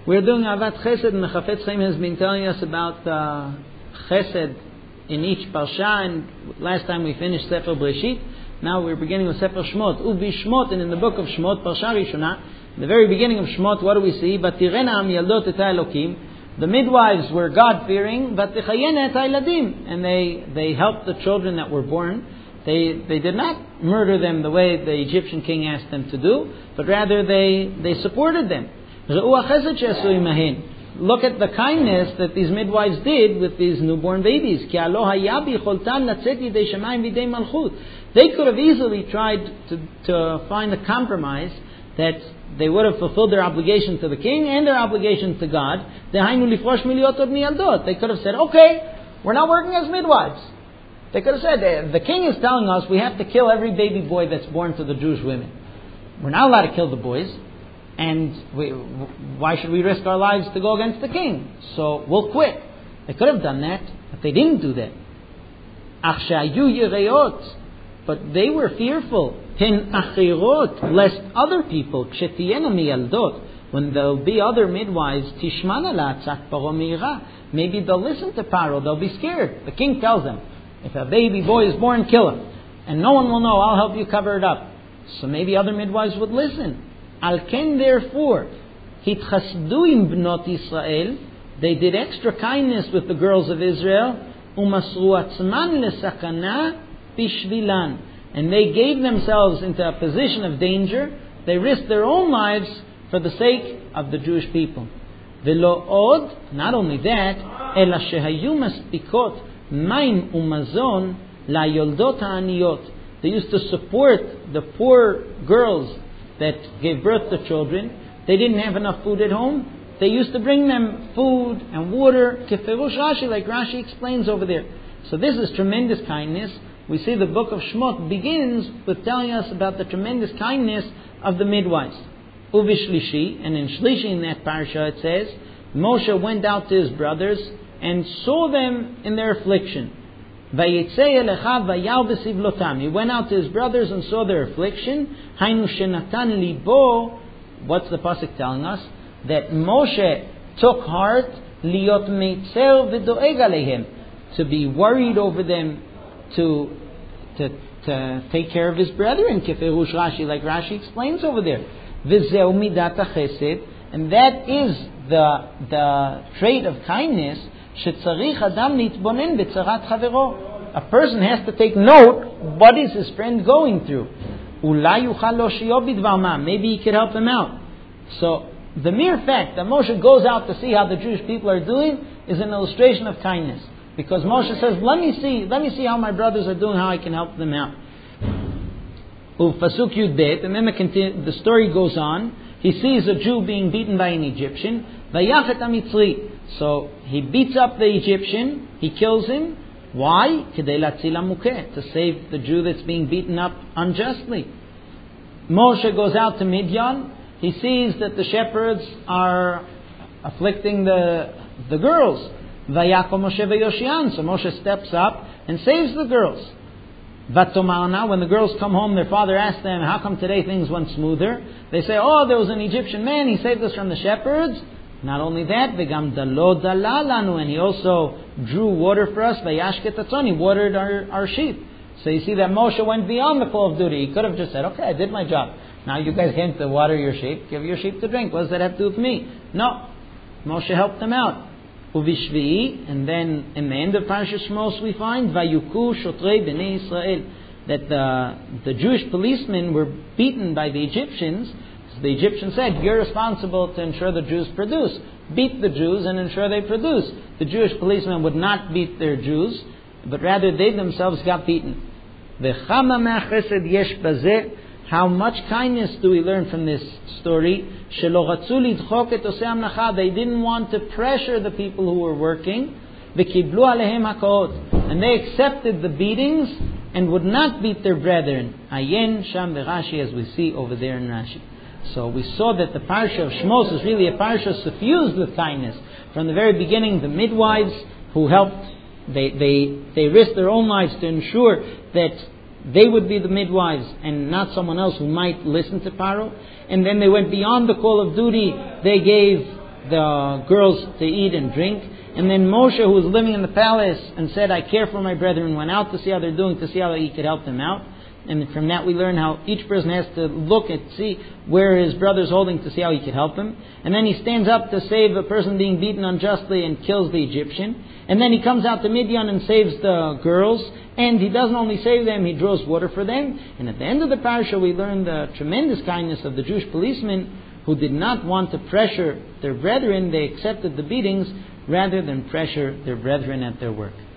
We're doing Avat Chesed, and the Chafetz Chaim has been telling us about Chesed in each Parsha, and last time we finished Sefer Breshit. Now we're beginning with Sefer Shmot. Ubi Shmot, and in the book of Shmot, Parsha Rishona, the very beginning of Shmot, what do we see? Vatirena am yaldot et Elokim. The midwives were God-fearing, vatichayena et ha'iladim, and they helped the children that were born. They did not murder them the way the Egyptian king asked them to do, but rather they supported them. Look at the kindness that these midwives did with these newborn babies. They could have easily tried to find a compromise that they would have fulfilled their obligation to the king and their obligation to God. They could have said, okay, we're not working as midwives. They could have said, the king is telling us we have to kill every baby boy that's born to the Jewish women. We're not allowed to kill the boys. And why should we risk our lives to go against the king? So we'll quit. They could have done that, but they didn't do that. But they were fearful. Lest other people, when there'll be other midwives, maybe they'll listen to Paro, they'll be scared. The king tells them, if a baby boy is born, kill him. And no one will know, I'll help you cover it up. So maybe other midwives would listen. Al-ken, therefore, hitchasdu im bnot Yisrael, they did extra kindness with the girls of Israel, umasru atzman lesakana bishvilan, and they gave themselves into a position of danger. They risked their own lives for the sake of the Jewish people. Velo od, not only that, ela shehayu maspikot maim umazon la yoldot ha'aniyot. They used to support the poor girls that gave birth to children. They didn't have enough food at home. They used to bring them food and water, keferush Rashi, like Rashi explains over there. So this is tremendous kindness. We see the book of Shmot begins with telling us about the tremendous kindness of the midwives. Uvishlishi, and in Shlishi in that parasha it says, Moshe went out to his brothers and saw them in their affliction. He went out to his brothers and saw their affliction. What's the pasuk telling us? That Moshe took heart liot meitzer v'doeg alehem, to be worried over them, to take care of his brethren. Keferush Rashi, like Rashi explains over there. V'zeu midat hachesed, and that is the trait of kindness. Shetzarich adam nitbonen b'tzarat chavero. A person has to take note, what is his friend going through? Maybe he could help him out. So the mere fact that Moshe goes out to see how the Jewish people are doing is an illustration of kindness. Because Moshe says, let me see how my brothers are doing, how I can help them out. And then the story goes on. He sees a Jew being beaten by an Egyptian. So he beats up the Egyptian, he kills him. Why? To save the Jew that's being beaten up unjustly. Moshe goes out to Midian. He sees that the shepherds are afflicting the girls. So Moshe steps up and saves the girls. When the girls come home, their father asks them, how come today things went smoother? They say, oh, there was an Egyptian man, he saved us from the shepherds. Not only that, and he also drew water for us. He watered our sheep. So you see that Moshe went beyond the call of duty. He could have just said, okay, I did my job. Now you guys can't water your sheep. Give your sheep to drink. What does that have to do with me? No. Moshe helped them out. Uvishvi'i, and then in the end of Parashas Shmos we find Vayuku shotrei bnei Israel, that the Jewish policemen were beaten by the Egyptians. The Egyptians said, you're responsible to ensure the Jews produce. Beat the Jews and ensure they produce. The Jewish policemen would not beat their Jews, but rather they themselves got beaten. How much kindness do we learn from this story? They didn't want to pressure the people who were working. And they accepted the beatings and would not beat their brethren. Ayen Sham Rashi, as we see over there in Rashi. So we saw that the parsha of Shmos is really a parsha suffused with kindness. From the very beginning, the midwives who helped, they risked their own lives to ensure that they would be the midwives and not someone else who might listen to Paro. And then they went beyond the call of duty. They gave the girls to eat and drink. And then Moshe, who was living in the palace and said, I care for my brethren, went out to see how they're doing, to see how he could help them out. And from that we learn how each person has to look and see where his brother's holding to see how he could help him. And then he stands up to save a person being beaten unjustly and kills the Egyptian. And then he comes out to Midian and saves the girls. And he doesn't only save them, he draws water for them. And at the end of the parasha we learn the tremendous kindness of the Jewish policemen who did not want to pressure their brethren. They accepted the beatings rather than pressure their brethren at their work.